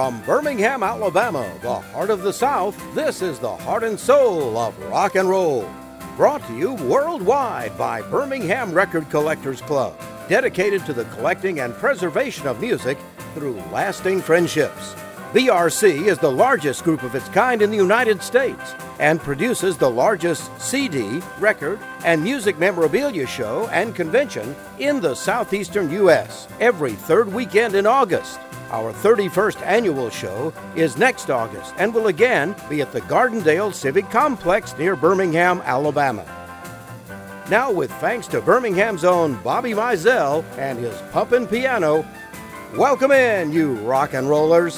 From Birmingham, Alabama, the heart of the South, this is the heart and soul of rock and roll. Brought to you worldwide by Birmingham Record Collectors Club, dedicated to the collecting and preservation of music through lasting friendships. BRC is the largest group of its kind in the United States and produces the largest CD, record, and music memorabilia show and convention in the southeastern U.S. every third weekend in August. Our 31st annual show is next August and will again be at the Gardendale Civic Complex near Birmingham, Alabama. Now, with thanks to Birmingham's own Bobby Mizell and his pumpin' piano, welcome in, you rock and rollers.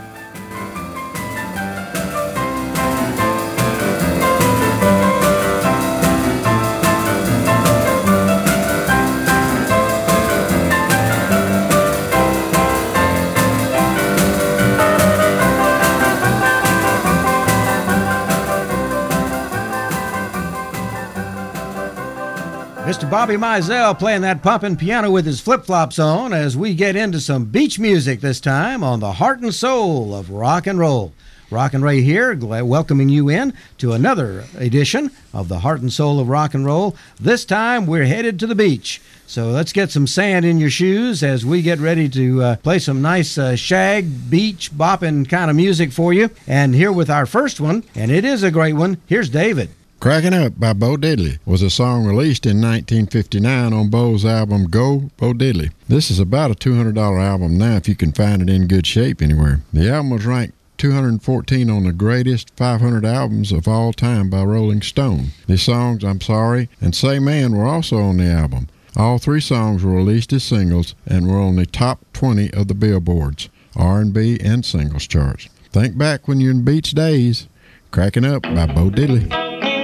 Mr. Bobby Mizell playing that pumping piano with his flip-flops on as we get into some beach music this time on the heart and soul of rock and roll. Rock and Ray here, welcoming you in to another edition of the heart and soul of rock and roll. This time we're headed to the beach. So let's get some sand in your shoes as we get ready to play some nice shag, beach, bopping kind of music for you. And here with our first one, and it is a great one, here's David. Crackin' Up by Bo Diddley was a song released in 1959 on Bo's album Go, Bo Diddley. This is about a $200 album now if you can find it in good shape anywhere. The album was ranked 214 on the greatest 500 albums of all time by Rolling Stone. The songs I'm Sorry and Say Man were also on the album. All three songs were released as singles and were on the top 20 of the Billboard's R&B and singles charts. Think back when you're in beach days. Crackin' Up by Bo Diddley.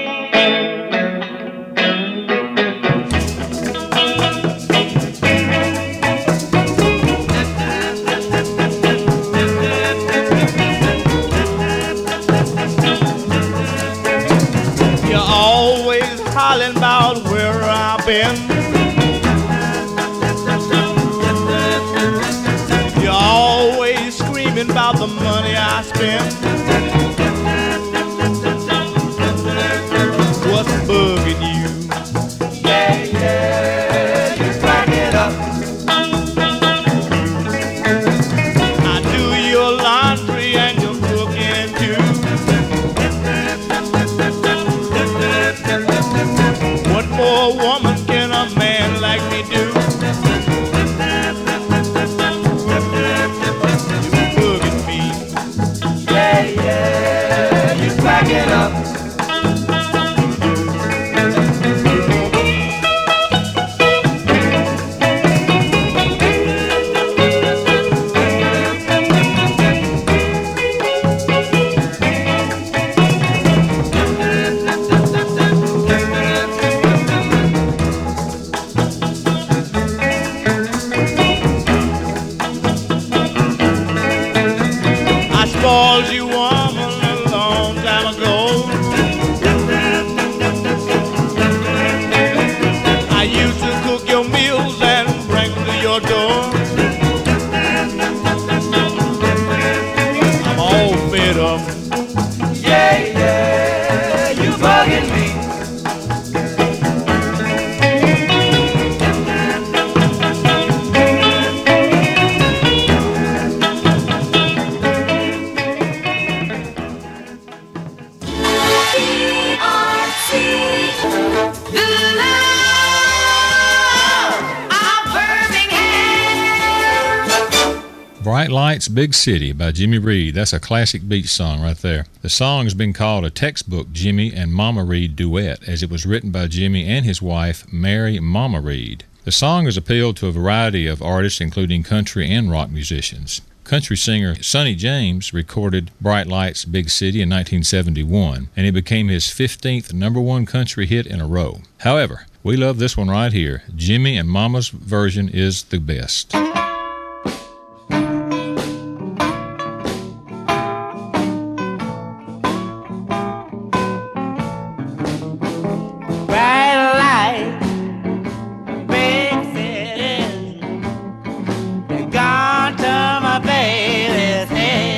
About where I've been. You're always screaming about the money I spend. What's bugging you? Yeah, yeah, you crack it up. I do your laundry and your cooking too. What more woman can a man like me do? You bugging me. Yeah, yeah, you crack it up. Spoiled you woman a long time ago. I used to cook your meals and bring them to your door. I'm all fed up. Yeah, yeah, you bugging me. Bright Lights, Big City by Jimmy Reed. That's a classic beach song right there. The song has been called a textbook Jimmy and Mama Reed duet, as it was written by Jimmy and his wife, Mary Mama Reed. The song has appealed to a variety of artists, including country and rock musicians. Country singer Sonny James recorded Bright Lights, Big City in 1971, and it became his 15th #1 country hit in a row. However, we love this one right here. Jimmy and Mama's version is the best. Gone to my baby's head.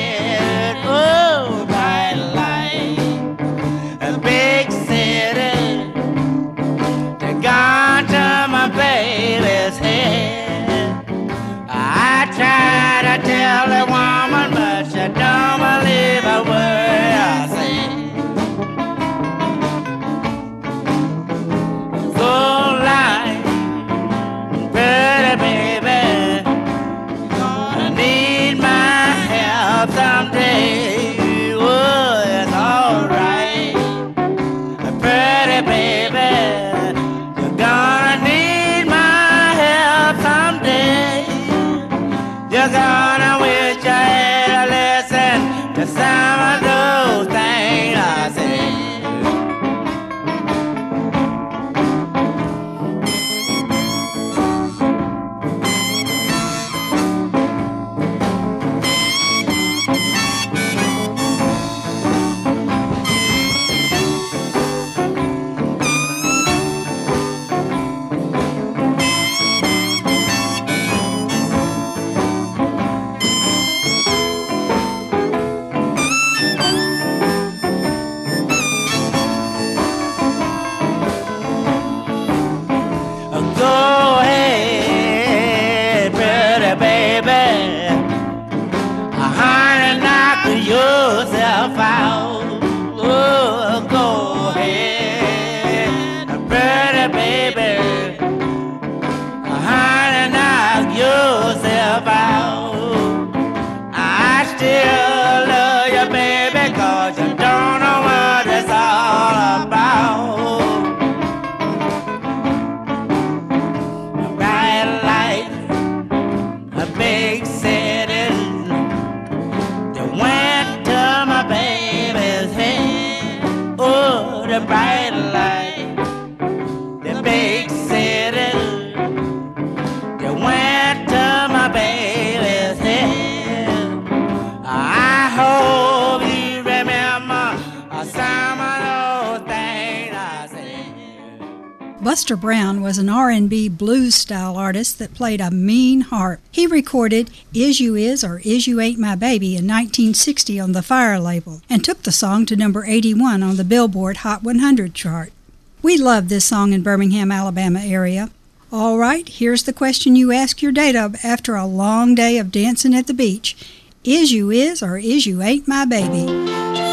Buster Brown was an R&B blues-style artist that played a mean harp. He recorded Is You Is or Is You Ain't My Baby in 1960 on the Fire label and took the song to number 81 on the Billboard Hot 100 chart. We love this song in Birmingham, Alabama area. All right, here's the question you ask your date of after a long day of dancing at the beach. Is you is or is you ain't my baby?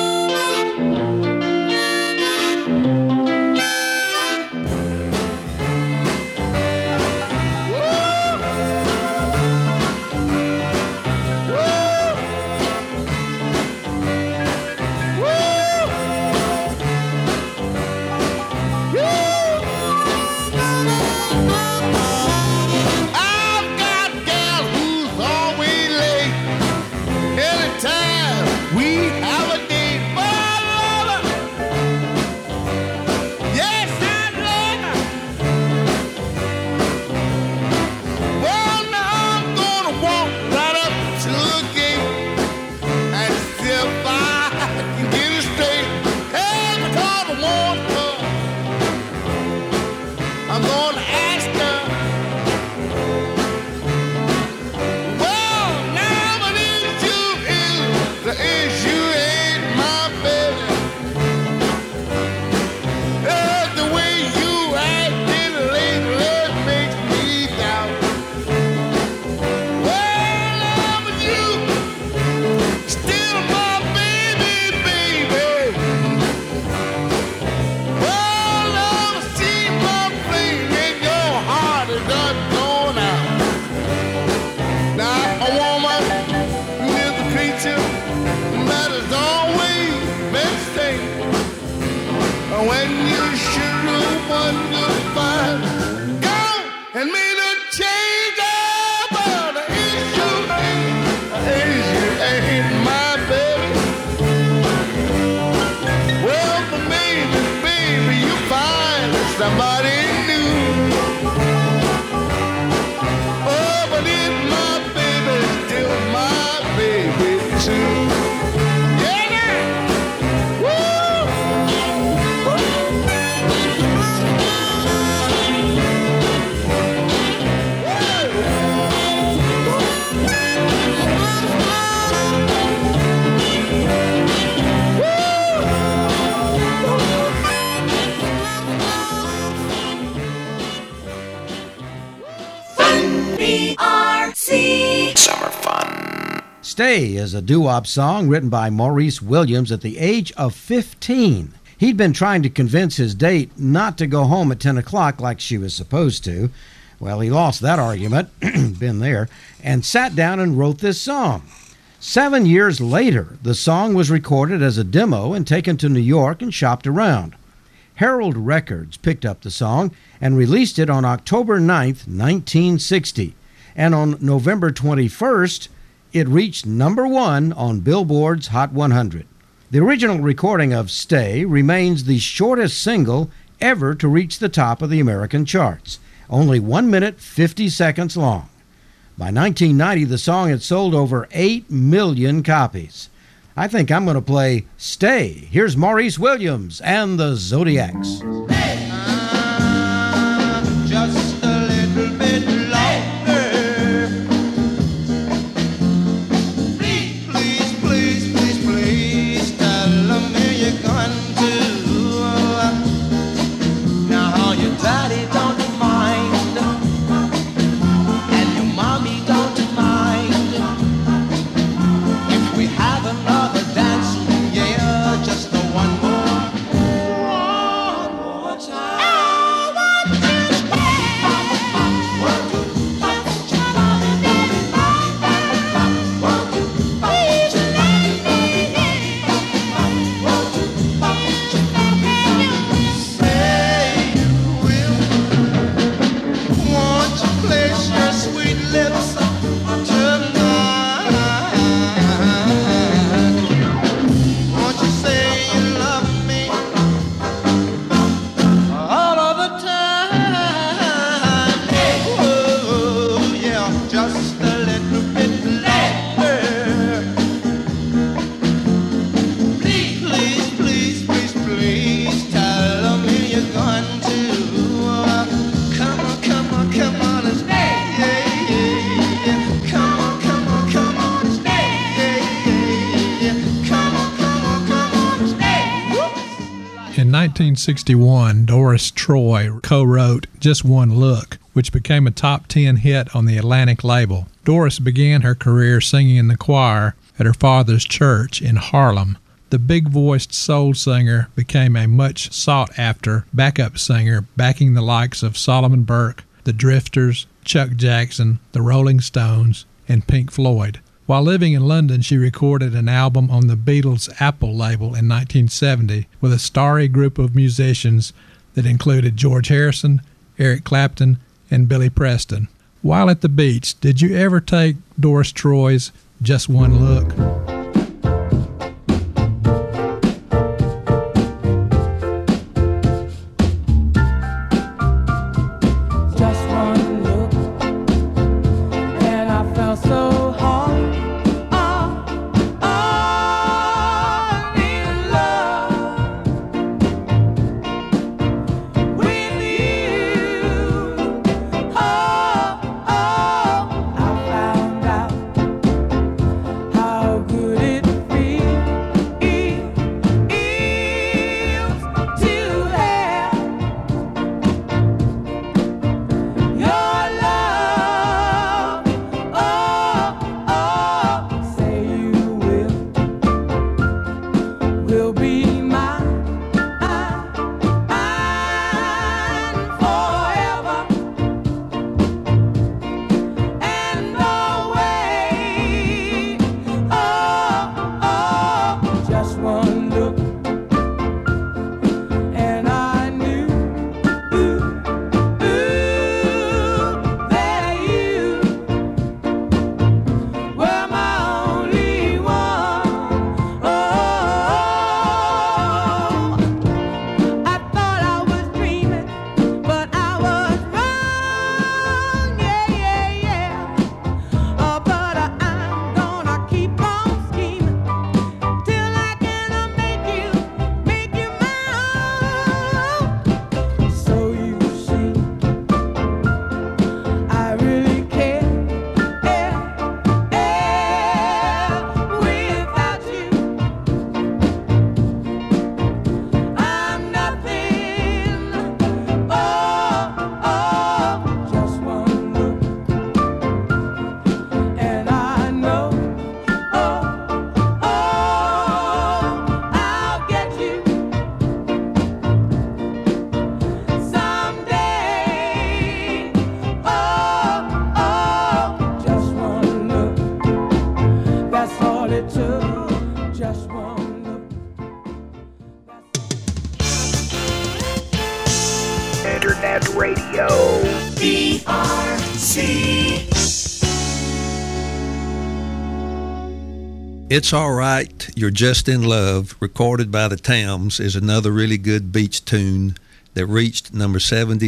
Summer Fun. Stay is a doo-wop song written by Maurice Williams at the age of 15. He'd been trying to convince his date not to go home at 10 o'clock like she was supposed to. Well, he lost that argument, been there, and sat down and wrote this song. 7 years later, the song was recorded as a demo and taken to New York and shopped around. Herald Records picked up the song and released it on October 9th, 1960. And on November 21st, it reached number 1 on Billboard's Hot 100. The original recording of Stay remains the shortest single ever to reach the top of the American charts, only 1 minute 50 seconds long. By 1990, the song had sold over 8 million copies. I think I'm going to play Stay. Here's Maurice Williams and the Zodiacs. Hey! Just a little bit longer. Please, please, please, please, please tell me you're going to. Now your daddy don't mind, and your mommy don't mind if we have another dance, yeah, just the one more time. Say you will. Won't you place your sweet lips tonight? Won't you say you love me all of the time? Oh, yeah, just a little bit longer. Please, please, please, please, please tell me you're going to. 1961, Doris Troy co-wrote Just One Look, which became a top 10 hit on the Atlantic label. Doris began her career singing in the choir at her father's church in Harlem. The big-voiced soul singer became a much sought-after backup singer, backing the likes of Solomon Burke, the Drifters, Chuck Jackson, the Rolling Stones, and Pink Floyd. While living in London, she recorded an album on the Beatles' Apple label in 1970 with a starry group of musicians that included George Harrison, Eric Clapton, and Billy Preston. While at the beach, did you ever take Doris Troy's Just One Look? It's All Right, You're Just in Love, recorded by the Towns, is another really good beach tune that reached number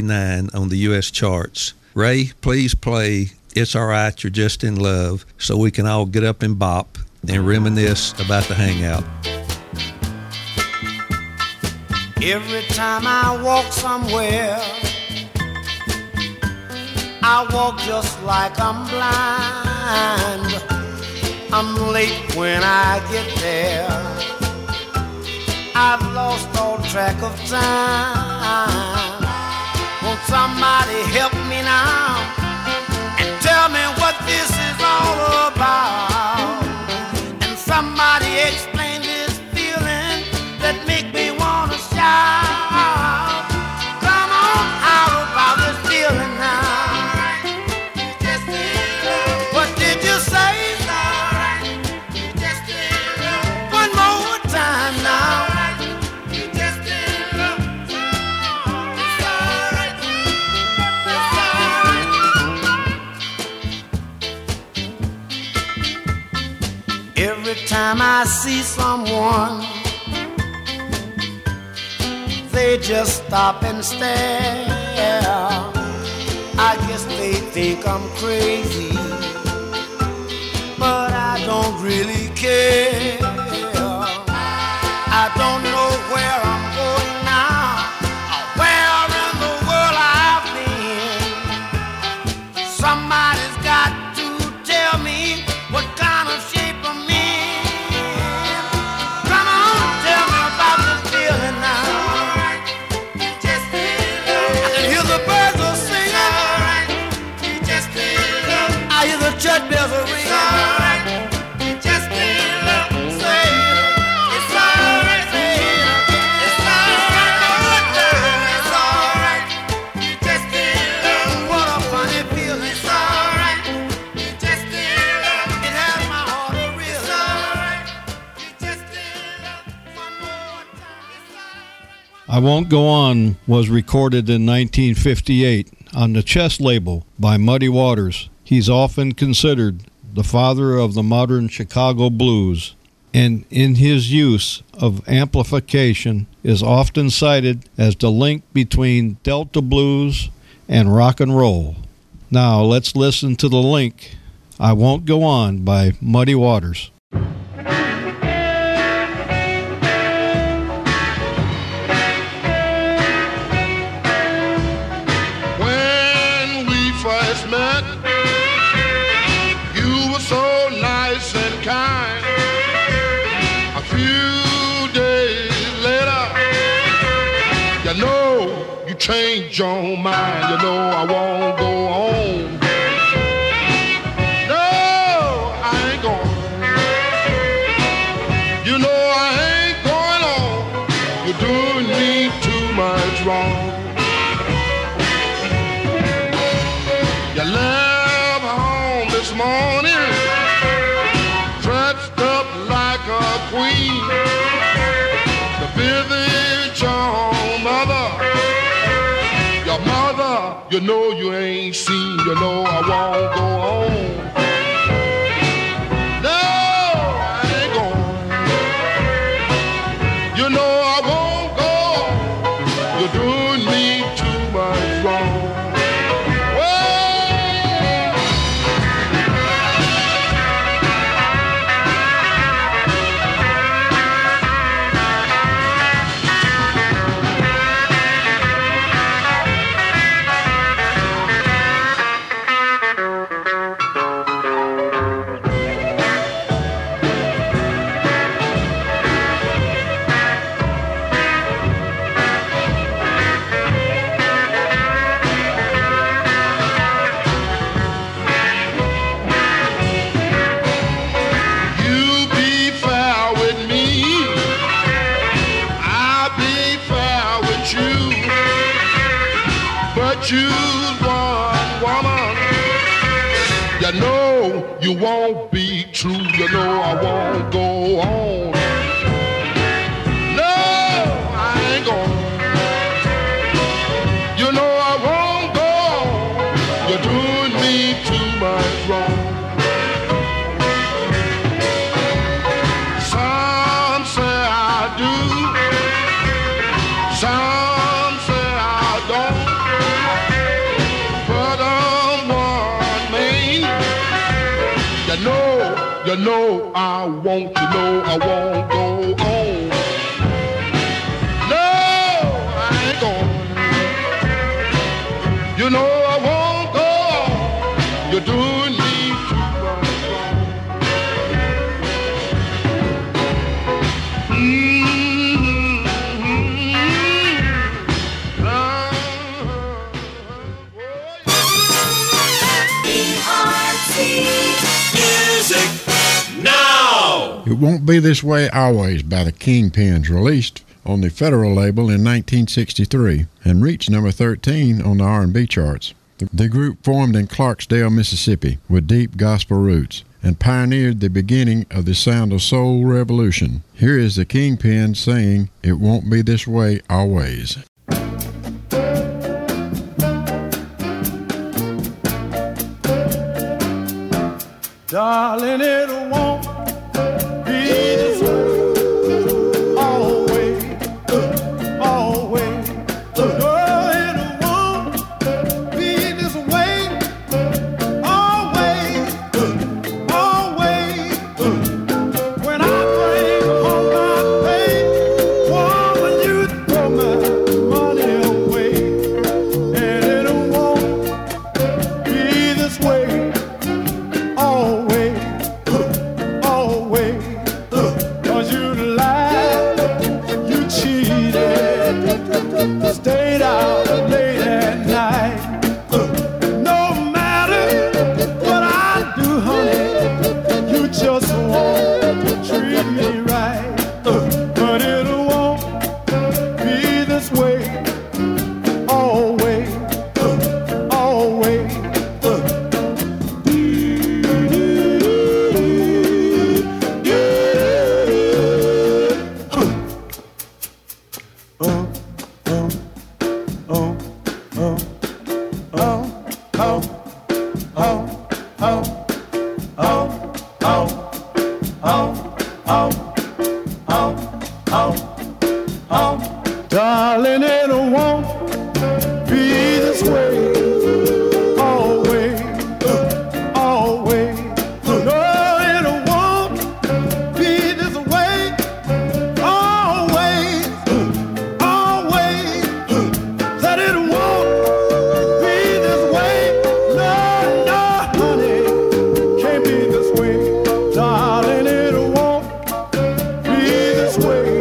79 on the U.S. charts. Ray, please play It's All Right, You're Just in Love so we can all get up and bop and reminisce about the hangout. Every time I walk somewhere, I walk just like I'm blind. I'm late when I get there. I've lost all track of time. Won't somebody help me now and tell me what this is all about? And somebody explain this feeling that make me wanna shout. Come on, how about this feeling now? What did you say? Every time I see someone, they just stop and stare. I guess they think I'm crazy, but I don't really care. I don't know where I'm going now, or where in the world I've been. Somebody's got to tell me what kind of shape I'm in. Come on, tell me about this feeling now. I Won't Go On was recorded in 1958 on the Chess label by Muddy Waters. He's often considered the father of the modern Chicago blues, and in his use of amplification is often cited as the link between Delta blues and rock and roll. Now let's listen to the link, I Won't Go On by Muddy Waters. When we first met, you were so nice and kind. A few days later, you know you changed your mind. You know I won't go on. No, I ain't going. You know I ain't going on. You're doing me too much wrong. You left home this morning, dressed up like a queen, to visit your mother. Your mother, you know you ain't seen. You know I won't go on. No, I ain't going. You know I won't go. You're doing me too much wrong. Choose one woman. You know you won't be true. You know I won't go on. No, I ain't going. You know I won't go on. You're doing me too much wrong. Some say I do. Some say I don't. You know I won't, you know I won't go on. No, I ain't going. You know I won't go on. You're doing me too much wrong. Music now! It Won't Be This Way Always by the Kingpins, released on the Federal label in 1963 and reached number 13 on the R&B charts. The group formed in Clarksdale, Mississippi with deep gospel roots and pioneered the beginning of the sound of soul revolution. Here is the Kingpins saying, It Won't Be This Way Always. Darling, it won't be this way always, always. No, it won't be this way always, always. When I bring home my pay, woman, you throw my money away, and it won't be this way always. Darling, it won't be this way. Always, always. No, it won't be this way. Always, always. That it won't be this way. No, no, honey, can't be this way. Darling, it won't be this way.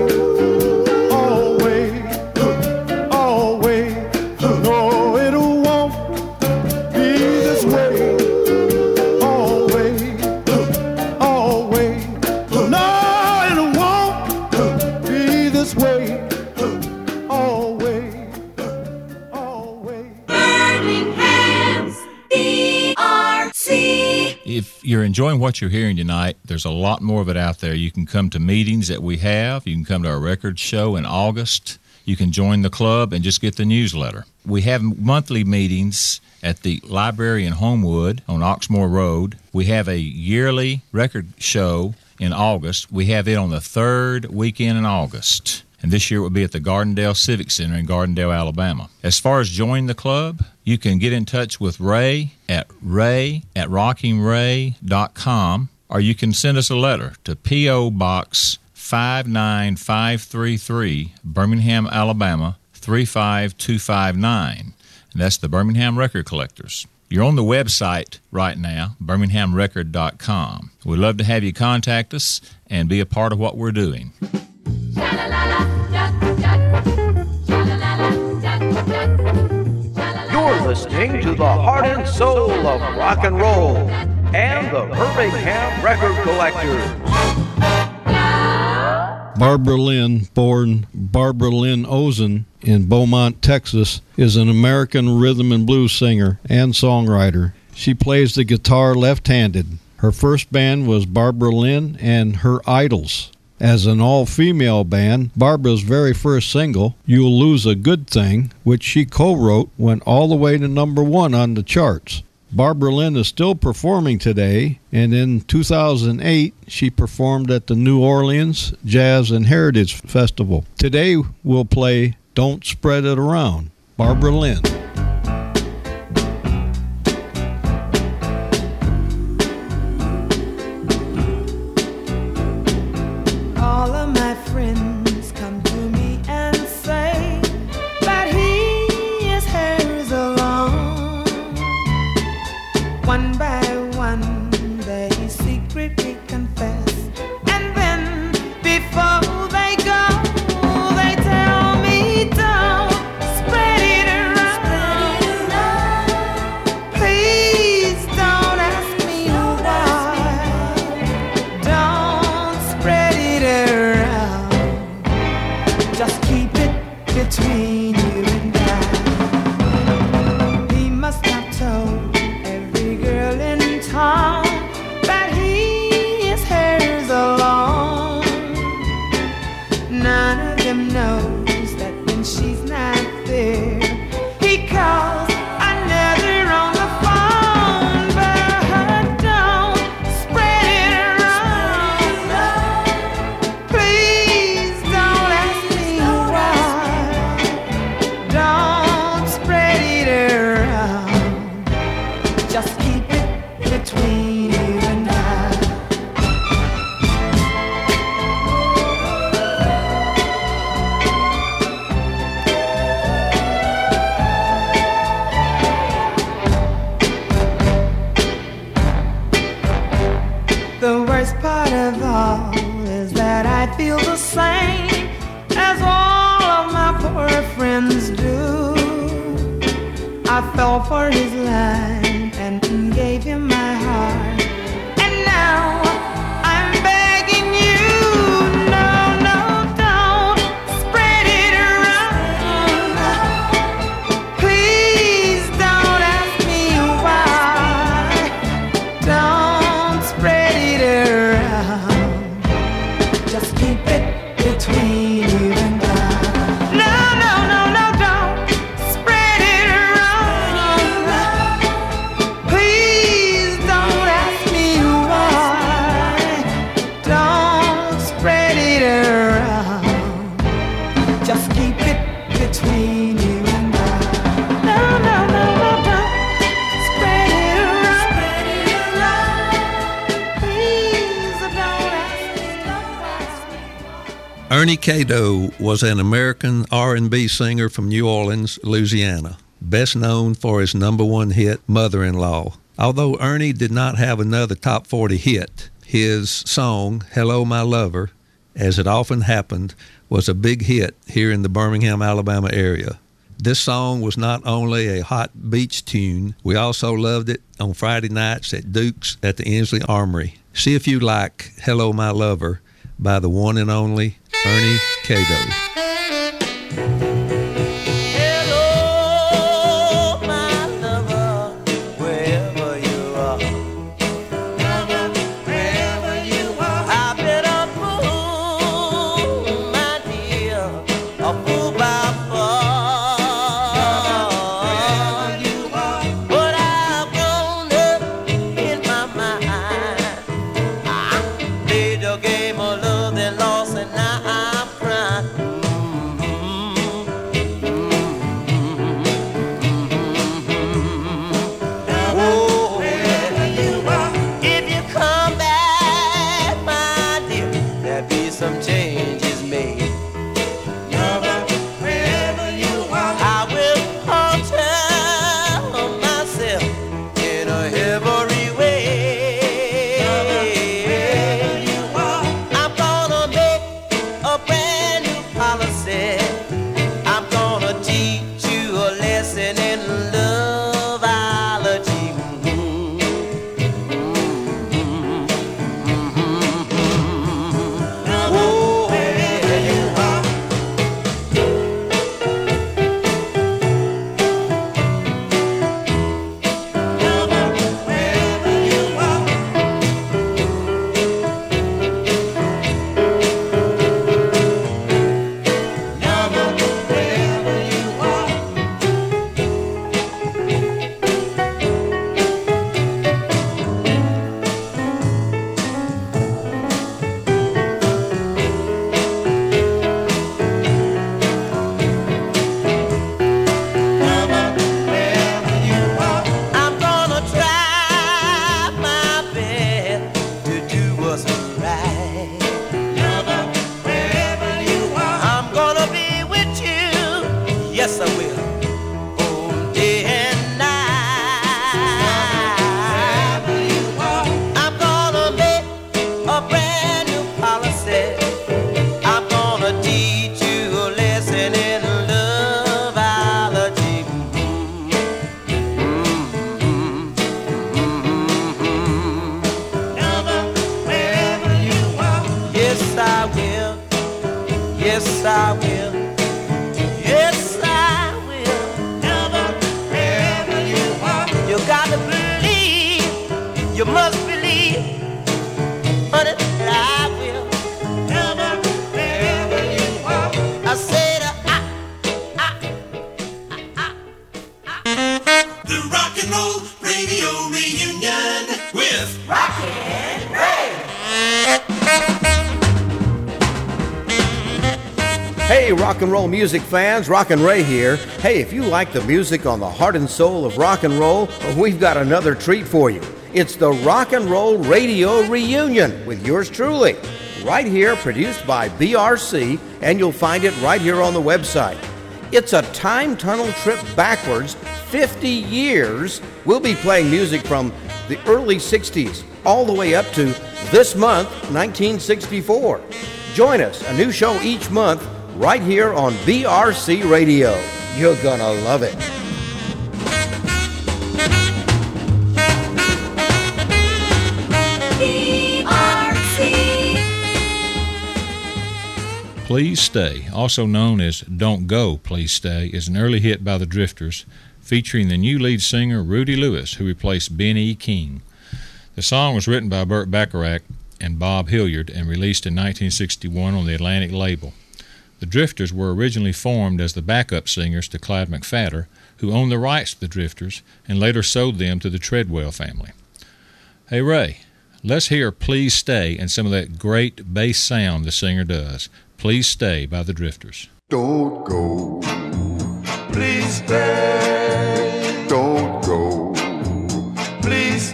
If you're enjoying what you're hearing tonight, there's a lot more of it out there. You can come to meetings that we have. You can come to our record show in August. You can join the club and just get the newsletter. We have monthly meetings at the library in Homewood on Oxmoor Road. We have a yearly record show in August. We have it on the third weekend in August. And this year it will be at the Gardendale Civic Center in Gardendale, Alabama. As far as joining the club, you can get in touch with Ray at rockingray.com, or you can send us a letter to P.O. Box 59533, Birmingham, Alabama 35259. And that's the Birmingham Record Collectors. You're on the website right now, birminghamrecord.com. We'd love to have you contact us and be a part of what we're doing. You're listening to the heart and soul of rock and roll and the Birmingham Record Collectors. Barbara Lynn, born Barbara Lynn Ozen in Beaumont, Texas, is an American rhythm and blues singer and songwriter. She plays the guitar left-handed. Her first band was Barbara Lynn and Her Idols. As an all-female band, Barbara's very first single, You'll Lose a Good Thing, which she co-wrote, went all the way to number 1 on the charts. Barbara Lynn is still performing today, and in 2008, she performed at the New Orleans Jazz and Heritage Festival. Today, we'll play Don't Spread It Around, Barbara Lynn. All of my friends come to me and say that he is hers alone. One by one they secretly confess, and then before they go, they tell me don't spread it around. Please don't ask me why. Don't spread it around. Just keep it between you and I. He must have told every girl in town that he is hers alone. None of them knows that when she's not there, he calls another on the phone. But don't spread it around. Please don't ask me why. Don't spread it around. Just keep it between you and I. The worst part of all is that I feel the same as all of my poor friends do. I fell for his line and gave him my heart, and now I'm begging you, no, no, don't spread it around. Please don't ask me why. Don't spread it around. Just keep it between you and I. No, no, no, no, don't spread it around. Ernie Cadeau was an American R&B singer from New Orleans, Louisiana, best known for his #1 hit, Mother-in-Law. Although Ernie did not have another top 40 hit, his song, Hello My Lover, as it often happened, was a big hit here in the Birmingham, Alabama area. This song was not only a hot beach tune, we also loved it on Friday nights at Duke's at the Inslee Armory. See if you like Hello My Lover by the one and only Ernie Cadeau. Hey, rock and roll music fans, Rockin' Ray here. Hey, if you like the music on the heart and soul of rock and roll, we've got another treat for you. It's the Rock and Roll Radio Reunion with yours truly. Right here, produced by BRC, and you'll find it right here on the website. It's a time tunnel trip backwards 50 years. We'll be playing music from the early 60s all the way up to this month, 1964. Join us, a new show each month, right here on BRC Radio. You're gonna love it. Please Stay, also known as Don't Go, Please Stay, is an early hit by the Drifters, featuring the new lead singer Rudy Lewis, who replaced Ben E. King. The song was written by Burt Bacharach and Bob Hilliard and released in 1961 on the Atlantic label. The Drifters were originally formed as the backup singers to Clyde McPhatter, who owned the rights to the Drifters and later sold them to the Treadwell family. Hey Ray, let's hear Please Stay and some of that great bass sound the singer does. Please Stay by the Drifters. Don't go. Please stay. Don't go. Please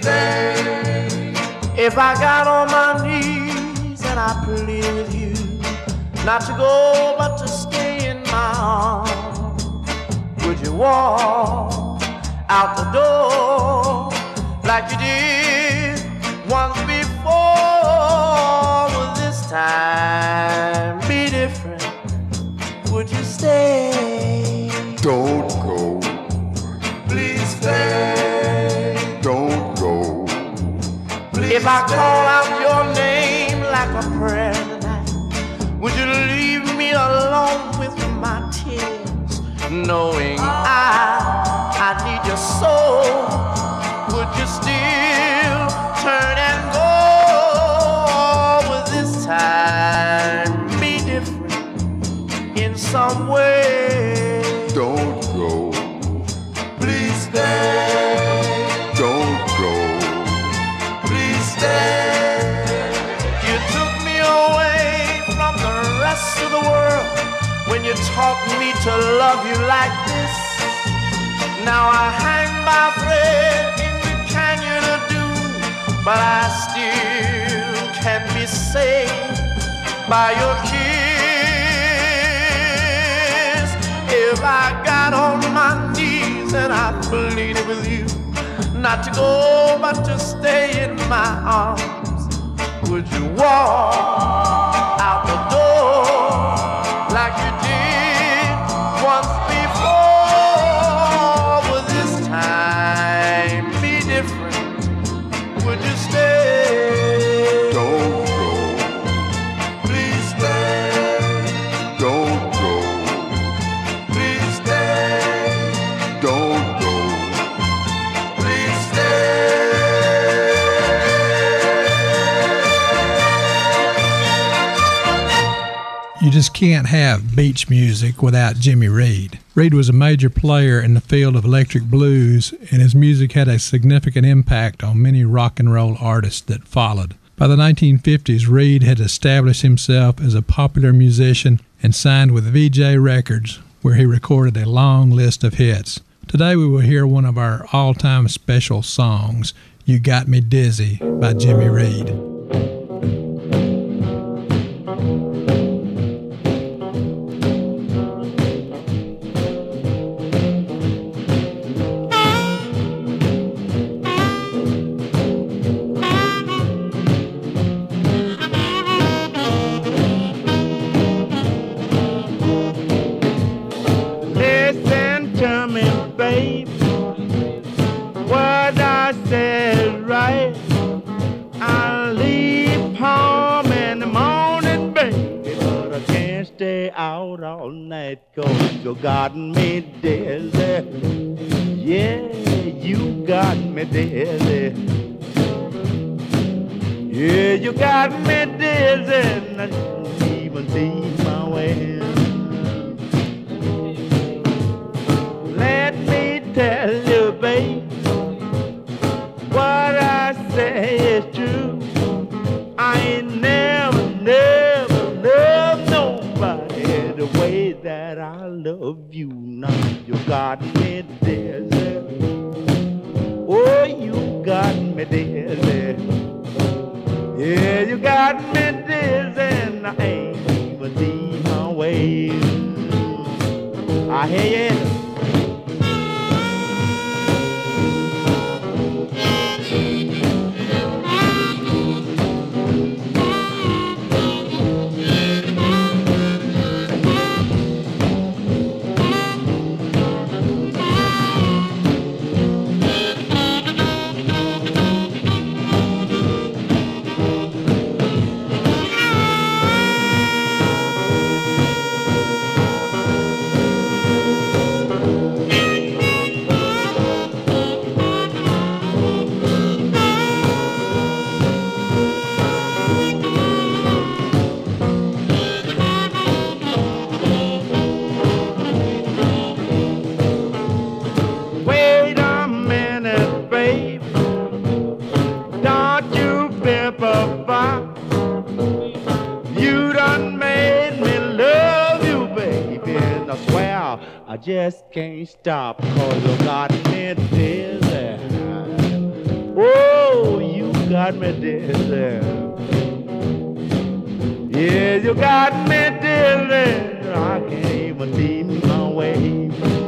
stay. If I got on my knees and I plead with you, not to go but to stay in my arms? Would you walk out the door like you did once before? Will this time be different? Would you stay? Don't go. Please stay. Don't go. Please if I call out your name like a prayer tonight, would you leave me alone with my tears, knowing I need your soul? Would you still turn and go? Would this time be different in some way? Don't go. Please stay. Don't go. Please stay. You took me away from the rest of the world when you taught me to love you like this. Now I hang my thread in the canyon of doom, but I still can be saved by your kiss. If I got on my knees and I pleaded with you not to go but to stay in my arms, would you walk out the door like you did once before? Would this time be different? Would you stay? Don't go. Please stay. Don't go. Please stay. Don't go. Please stay. You just can't have beach music without Jimmy Reed. Reed was a major player in the field of electric blues, and his music had a significant impact on many rock and roll artists that followed. By the 1950s, Reed had established himself as a popular musician and signed with VJ Records, where he recorded a long list of hits. Today we will hear one of our all-time special songs, You Got Me Dizzy by Jimmy Reed. Listen to me, babe. What I said is right. I'll leave home in the morning, baby, but I can't stay out all night 'cause you got me dizzy. Yeah, you got me dizzy. Yeah, you got me dizzy, and I don't even see my way. Let me tell you, babe, what I say is true. I ain't never loved nobody the way that I love you. Now you got me dizzy. Oh, you got me dizzy. Yeah, you got me dizzy, and I ain't even see my way. I hear you. I just can't stop 'cause you got me dizzy. Oh, you got me dizzy. Yeah, you got me dizzy, I can't even beat my way.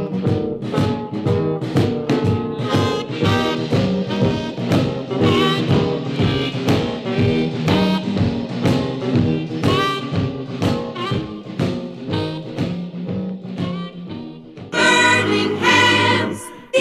Birmingham's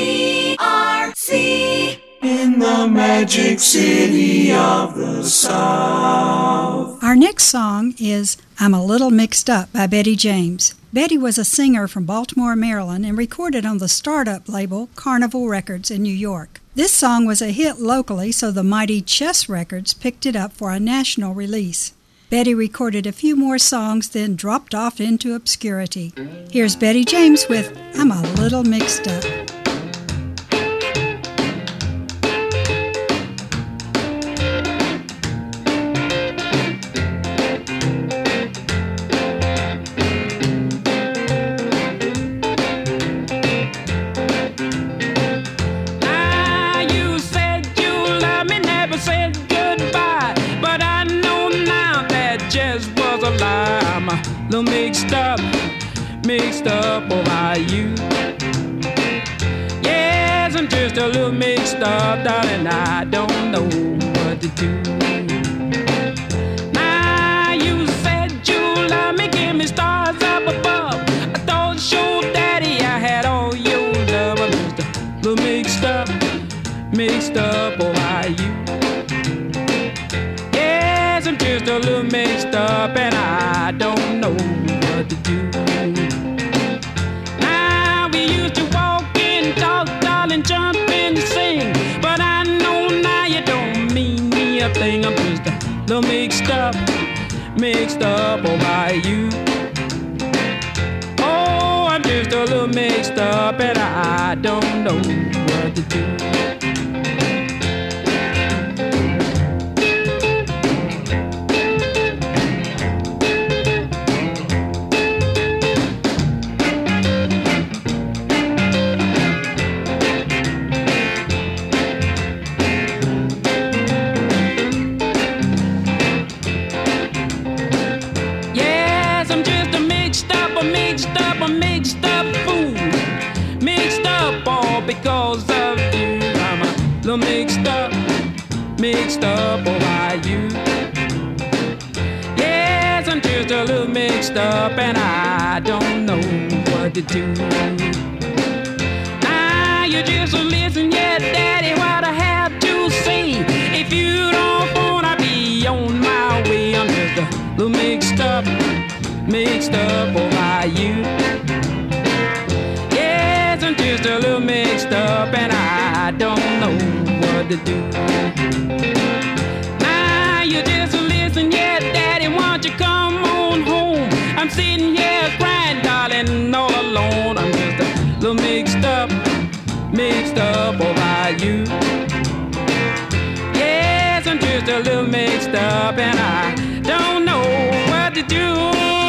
BRC in the Magic City of the South. Our next song is I'm a Little Mixed Up by Betty James. Betty was a singer from Baltimore, Maryland, and recorded on the startup label Carnival Records in New York. This song was a hit locally, so the mighty Chess Records picked it up for a national release. Betty recorded a few more songs, then dropped off into obscurity. Here's Betty James with I'm a Little Mixed Up. Mixed up over you. Yes, I'm just a little mixed up, darling. I don't know what to do. Now you said you love me, give me stars up above. I thought show daddy I had all your love. I'm just a little mixed up over you. Yes, I'm just a little mixed up, and I don't know what to do. Jump and sing, but I know now you don't mean me a thing. I'm just a little mixed up over you. Oh, I'm just a little mixed up, and I don't know what to do. Because of you, I'm a little mixed up over you. Yes, I'm just a little mixed up, and I don't know what to do. Now you just listen, yeah, daddy, what I have to say. If you don't wanna be on my way, I'm just a little mixed up over you. I'm just a little mixed up, and I don't know what to do. Now you just listen, yeah, daddy, won't you come on home? I'm sitting here crying, darling, all alone. I'm just a little mixed up over you. Yes, I'm just a little mixed up, and I don't know what to do.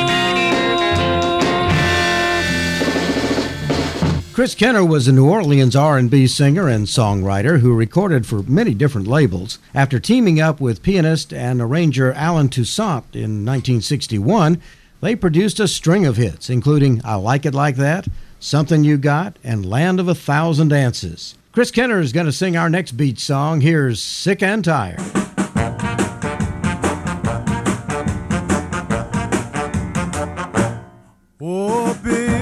Chris Kenner was a New Orleans R&B singer and songwriter who recorded for many different labels. After teaming up with pianist and arranger Alan Toussaint in 1961, they produced a string of hits, including I Like It Like That, Something You Got, and Land of a Thousand Dances. Chris Kenner is going to sing our next beach song. Here's Sick and Tired. Oh, baby.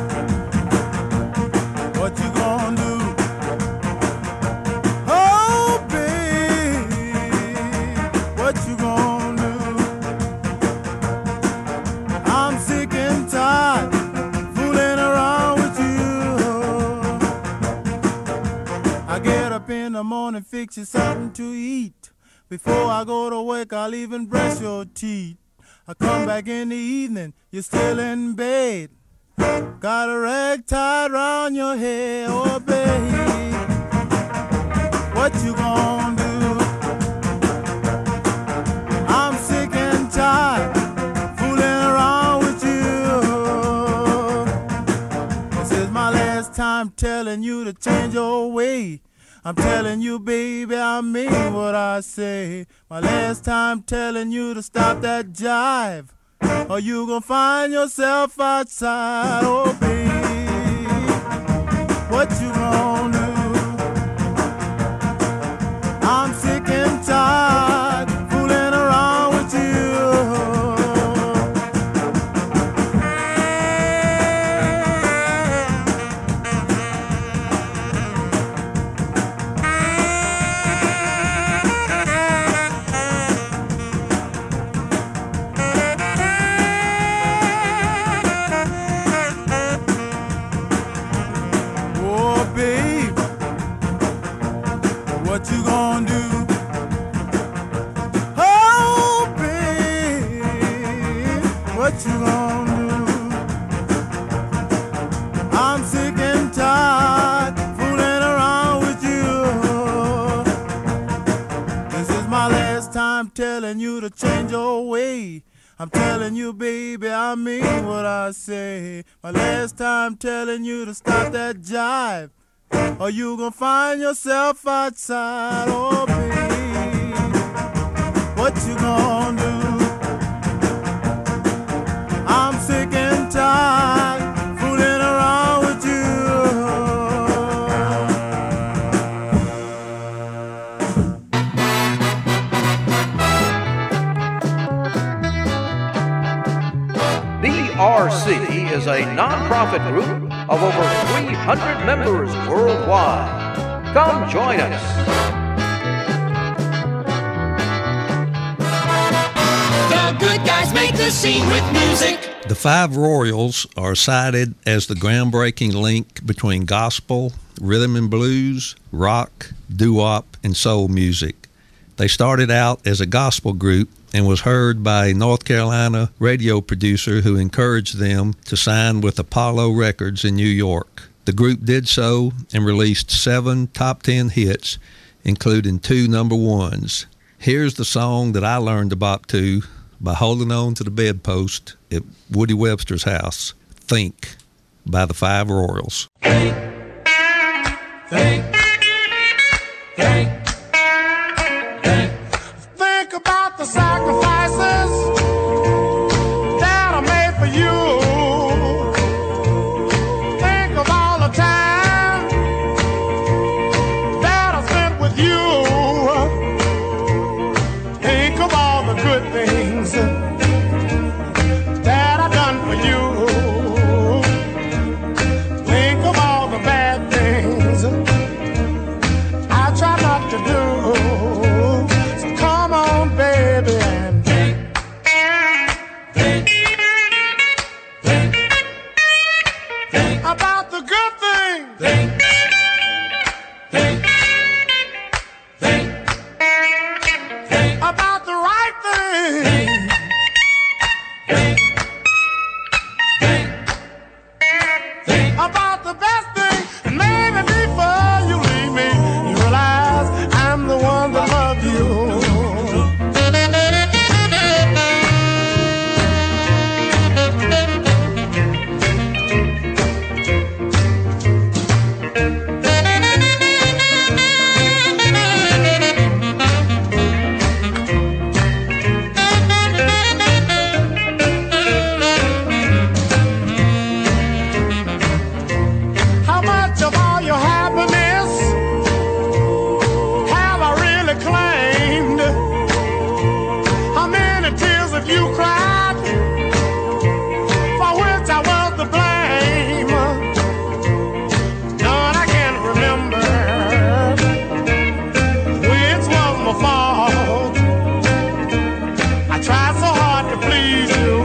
Morning, fix you something to eat. Before I go to work, I'll even brush your teeth. I come back in the evening, you're still in bed. Got a rag tied round your head, oh babe. What you gonna do? I'm sick and tired, fooling around with you. This is my last time telling you to change your way. I'm telling you, baby, I mean what I say. My last time telling you to stop that jive, or you gonna find yourself outside. Oh, baby, what you gonna do? I'm sick and tired fooling around with you. What you gonna do? Oh, babe, what you gonna do? I'm sick and tired fooling around with you. This is my last time telling you to change your way. I'm telling you, baby, I mean what I say. My last time telling you to stop that jive, or you gonna find yourself outside. Oh, baby, what you gonna do? I'm sick and tired fooling around with you. BRC is a non-profit group of over 300 members worldwide. Come join us. The good guys make the scene with music. The Five Royals are cited as the groundbreaking link between gospel, rhythm and blues, rock, doo-wop, and soul music. They started out as a gospel group and was heard by a North Carolina radio producer who encouraged them to sign with Apollo Records in New York. The group did so and released 7 top 10 hits, including 2 number ones. Here's the song that I learned to bop to by holding on to the bedpost at Woody Webster's house, Think, by the Five Royals. Think, think, think. Think about the sacrifices that are made for you. Think of all the time that I spent with you. Think of all the good things that I've done for you. Think of all the bad things I try not to do. Come on, baby, and think, think, think, think about the good thing. Think, think, think, think about the right thing. Think, think, think about the best thing. And maybe before you leave me, you realize I'm the one that loved you. How much of all your happiness have I really claimed? How many tears have you cried for which I was to blame? None I can't remember which was my fault. I tried so hard to please you.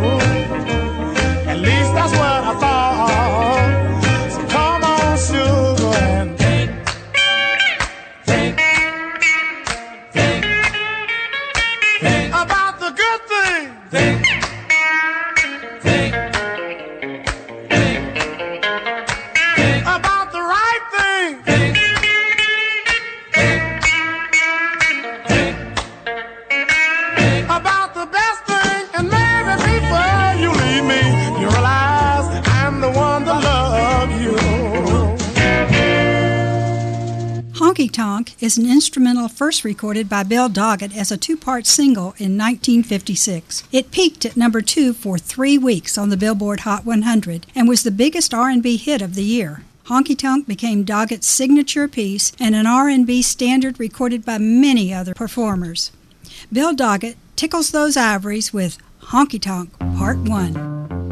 At least that's what I thought. So come on, sugar, and think, think, think, think about the good thing. Think, think, think, think about the right thing. Think, think, think, think about the best thing. And maybe before you leave me, you realize I'm the one that loves you. Tonk is an instrumental first recorded by Bill Doggett as a two-part single in 1956. It peaked at number 2 for 3 weeks on the Billboard Hot 100 and was the biggest R&B hit of the year. Honky Tonk became Doggett's signature piece and an R&B standard recorded by many other performers. Bill Doggett tickles those ivories with Honky Tonk Part 1.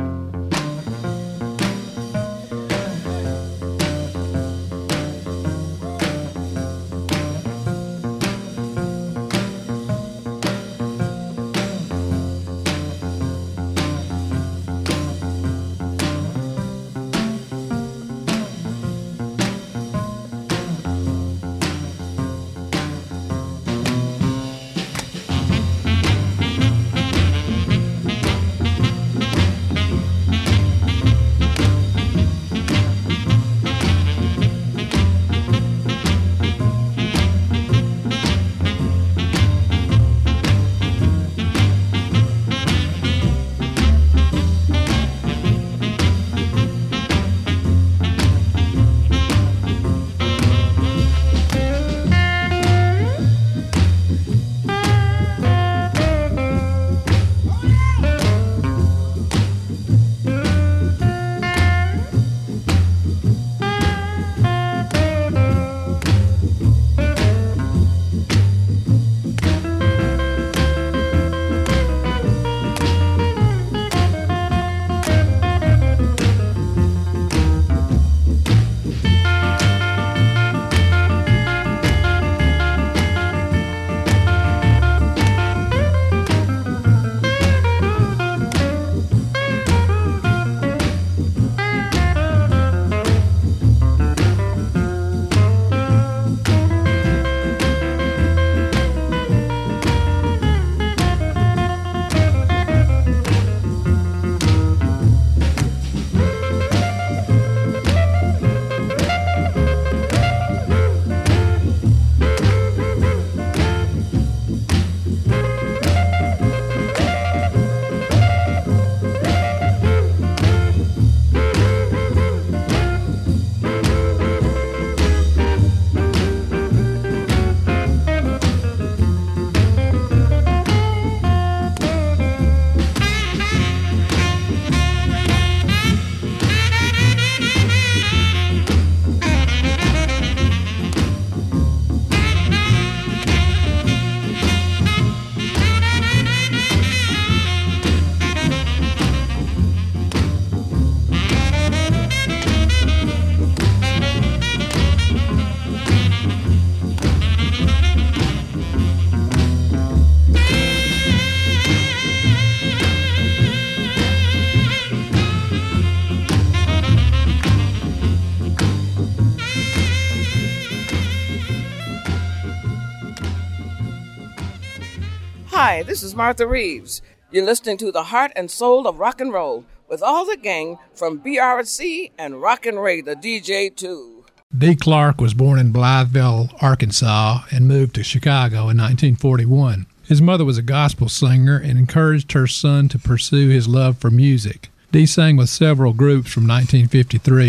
Hi, this is Martha Reeves. You're listening to the Heart and Soul of Rock and Roll with all the gang from BRC and Rockin' Ray, the DJ, too. Dee Clark was born in Blytheville, Arkansas, and moved to Chicago in 1941. His mother was a gospel singer and encouraged her son to pursue his love for music. Dee sang with several groups from 1953 to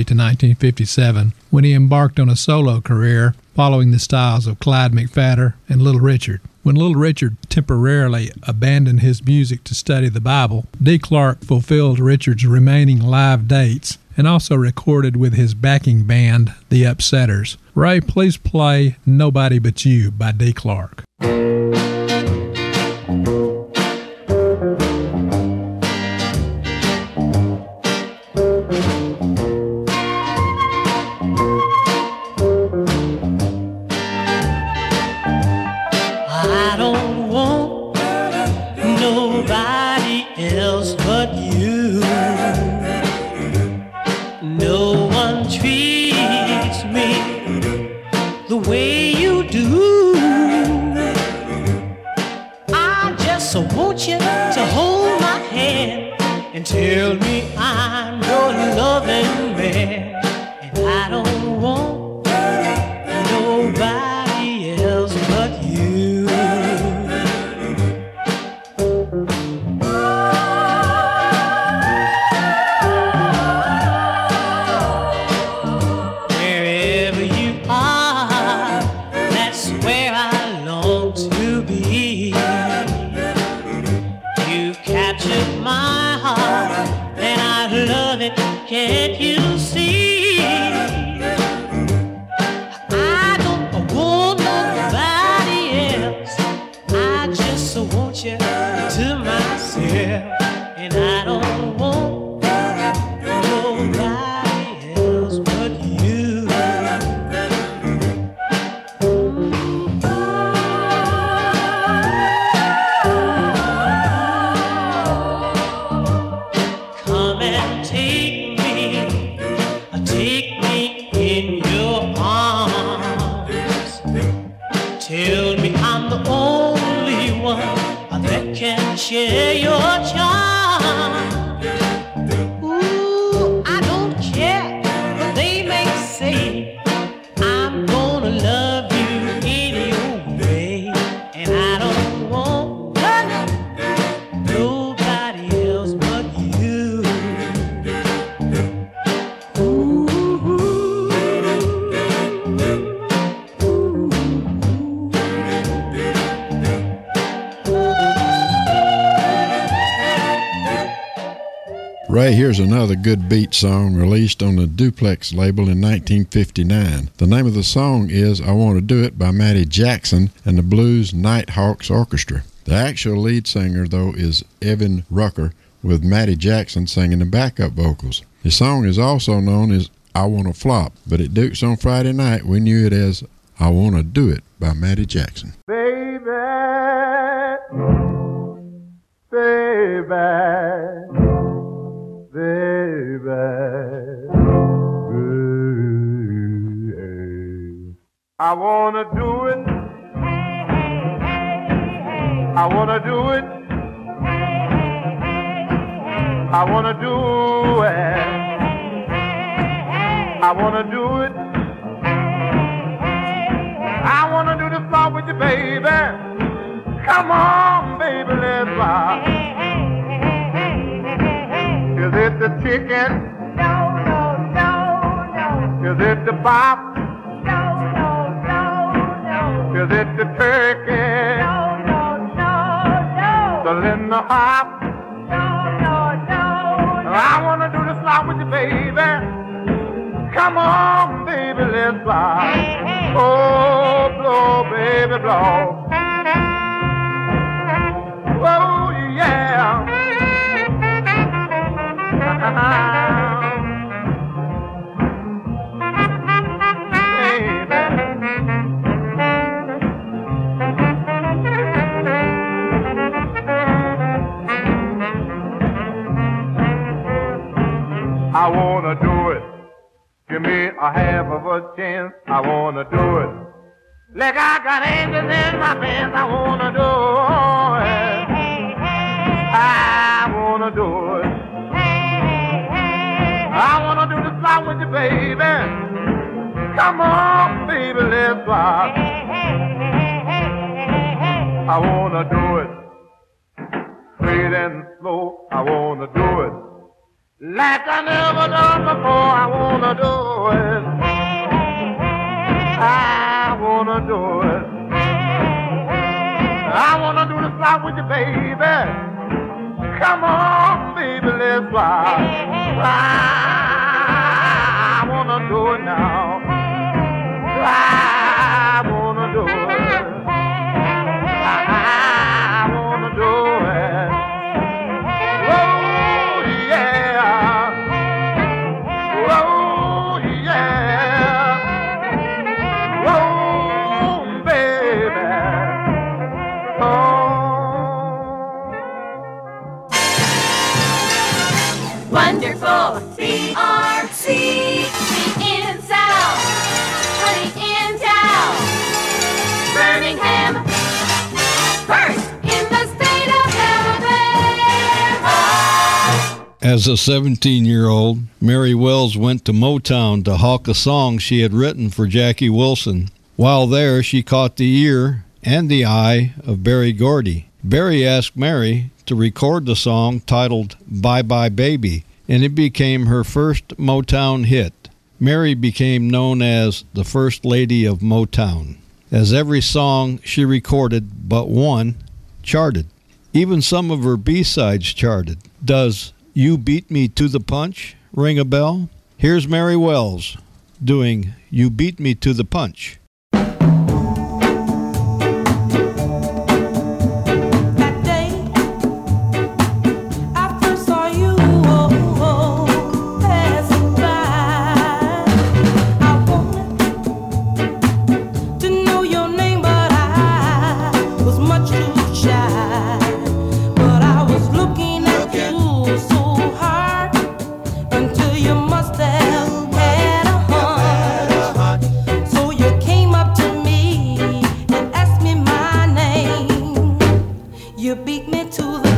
1957 when he embarked on a solo career following the styles of Clyde McPhatter and Little Richard. When Little Richard temporarily abandoned his music to study the Bible, Dee Clark fulfilled Richard's remaining live dates and also recorded with his backing band, The Upsetters. Ray, please play Nobody But You by Dee Clark. Tell me I'm your loving man, and I don't want nobody else but you. Wherever you are, share your charm. Ooh, I don't care what they may say. I'm gonna love you any old way, and I don't want nobody else but you. Ray, here's another good beat song released on the Duplex label in 1959. The name of the song is I Want to Do It by Matty Jackson and the Blues Nighthawks Orchestra. The actual lead singer, though, is Evan Rucker, with Matty Jackson singing the backup vocals. The song is also known as I Want to Flop, but at Duke's on Friday night, we knew it as I Want to Do It by Matty Jackson. Baby, baby, baby, I wanna do it. I wanna do it. I wanna do it. I wanna do it. I wanna do the song with you, baby. Come on, baby, let's rock. Is it the chicken? No, no, no, no. Is it the pop? No, no, no, no. Is it the turkey? No, no, no, no. The Linda Hop? No, no, no, no. I wanna do the song with you, baby. Come on, baby, let's rock. Oh, blow, baby, blow. Oh, yeah. I wanna do it. Give me a half of a chance. I wanna do it. Like I got angels in my pants. I wanna do it. I wanna do it. I wanna do the song with you, baby. Come on, baby, let's rock. I wanna do it. Straight and slow, I wanna do it. Like I never done before, I wanna do it. I wanna do it. I wanna do the song with you, baby. Come on, baby, let's rock. I wanna do it now. I wanna do it. I wanna do it. Oh, yeah. Oh, yeah. Oh, baby. Wonderful BRC in South, honey in town, Birmingham, first in the state of Alabama. As a 17-year-old, Mary Wells went to Motown to hawk a song she had written for Jackie Wilson. While there, she caught the ear and the eye of Berry Gordy. Berry asked Mary to record the song titled Bye Bye Baby, and it became her first Motown hit. Mary became known as the First Lady of Motown, as every song she recorded but one charted. Even some of her B-sides charted. Does You Beat Me to the Punch ring a bell? Here's Mary Wells doing You Beat Me to the Punch. You beat me to the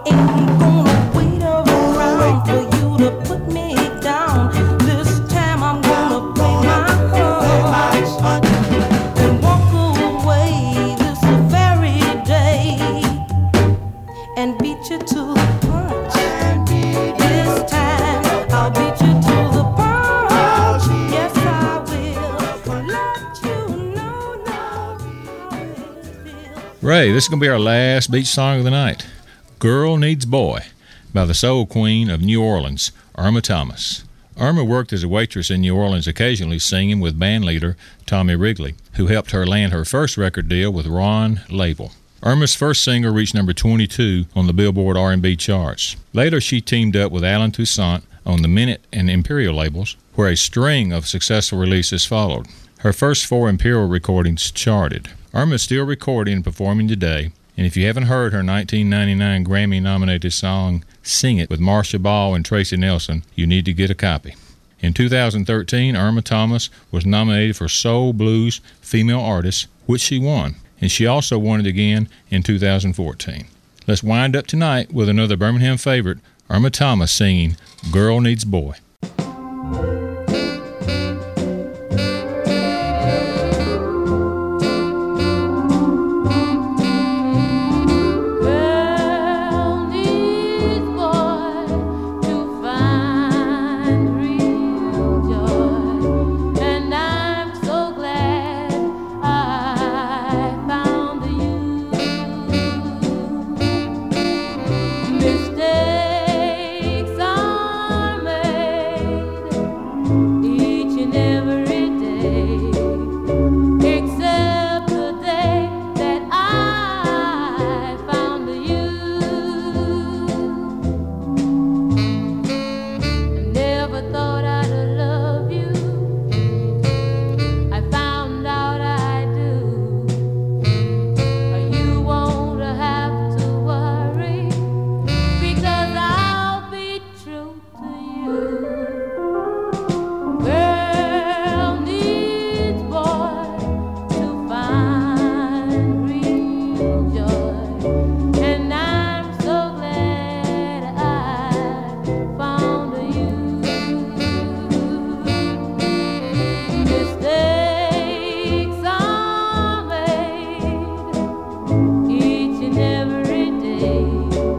ain't gonna wait around for you to put me down. This time I'm gonna play my heart and walk away this very day and beat you to the punch. This time I'll beat you to the punch. Yes, I will let you know now how it feels. Ray, this is going to be our last beach song of the night. Girl Needs Boy by the soul queen of New Orleans, Irma Thomas. Irma worked as a waitress in New Orleans, occasionally singing with bandleader Tommy Wrigley, who helped her land her first record deal with Ron Label. Irma's first single reached number 22 on the Billboard R&B charts. Later, she teamed up with Alan Toussaint on the Minute and Imperial labels, where a string of successful releases followed. Her first 4 Imperial recordings charted. Irma is still recording and performing today, and if you haven't heard her 1999 Grammy-nominated song Sing It with Marcia Ball and Tracy Nelson, you need to get a copy. In 2013, Irma Thomas was nominated for Soul Blues Female Artist, which she won, and she also won it again in 2014. Let's wind up tonight with another Birmingham favorite, Irma Thomas singing Girl Needs Boy. Girl needs boy to find real joy, and I'm so glad I found you. Mistakes are made each and every day, except the day that I found you. Never thought I'd love you. I found out I do. You won't have to worry, because I'll be true to you. Girl needs boy to find real joy, and I'm so glad I found you. Mistakes are made each and every day,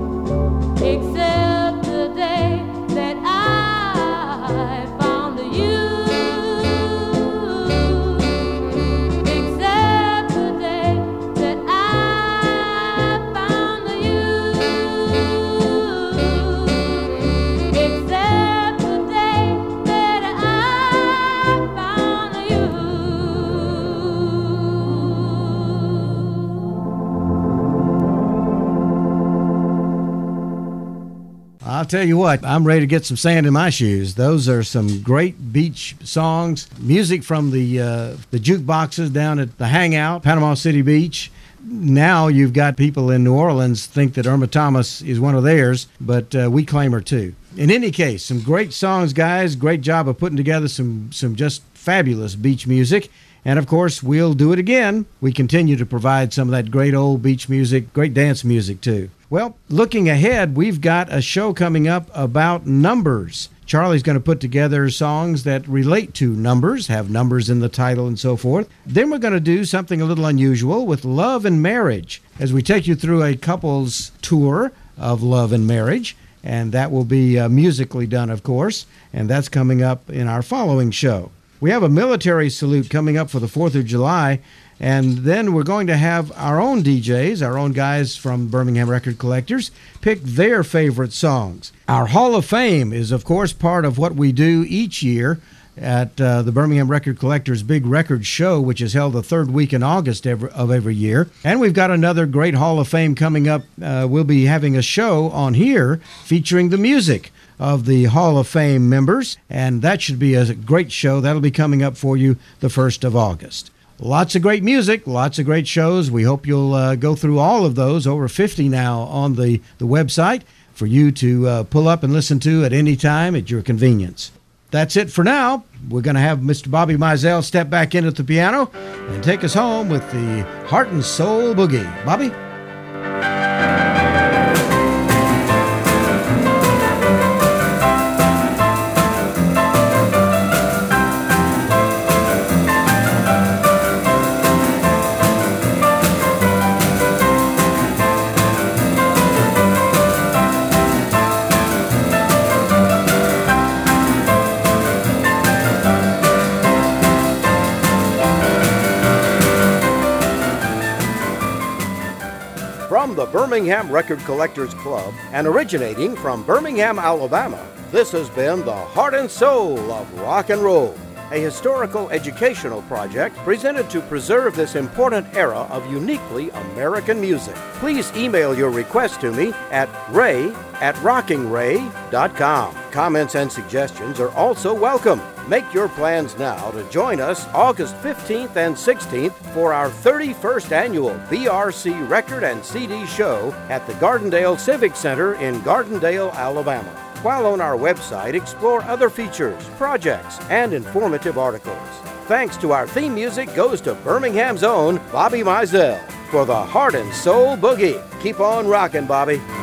except the day that I found you. Except the day that I found you. Except the day that I found you. I'll tell you what, I'm ready to get some sand in my shoes. Those are some great beach songs. Music from the jukeboxes down at the Hangout, Panama City Beach. Now you've got people in New Orleans think that Irma Thomas is one of theirs, but we claim her too. In any case, some great songs, guys. Great job of putting together some just fabulous beach music. And of course, we'll do it again. We continue to provide some of that great old beach music, great dance music too. Well, looking ahead, we've got a show coming up about numbers. Charlie's going to put together songs that relate to numbers, have numbers in the title and so forth. Then we're going to do something a little unusual with love and marriage as we take you through a couple's tour of love and marriage. And that will be musically done, of course. And that's coming up in our following show. We have a military salute coming up for the 4th of July. And then we're going to have our own DJs, our own guys from Birmingham Record Collectors, pick their favorite songs. Our Hall of Fame is, of course, part of what we do each year at the Birmingham Record Collectors Big Record Show, which is held the third week in August of every year. And we've got another great Hall of Fame coming up. We'll be having a show on here featuring the music of the Hall of Fame members, and that should be a great show. That'll be coming up for you the 1st of August. Lots of great music, lots of great shows. We hope you'll go through all of those, over 50 now on the website, for you to pull up and listen to at any time at your convenience. That's it for now. We're going to have Mr. Bobby Mizell step back in at the piano and take us home with the Heart and Soul Boogie. Bobby? From the Birmingham Record Collectors Club and originating from Birmingham, Alabama, this has been the Heart and Soul of Rock and Roll, a historical educational project presented to preserve this important era of uniquely American music. Please email your request to me at ray@rockingray.com. Comments and suggestions are also welcome. Make your plans now to join us August 15th and 16th for our 31st annual BRC Record and CD show at the Gardendale Civic Center in Gardendale, Alabama. While on our website, explore other features, projects, and informative articles. Thanks to our theme music goes to Birmingham's own Bobby Mizell for the Heart and Soul Boogie. Keep on rocking, Bobby.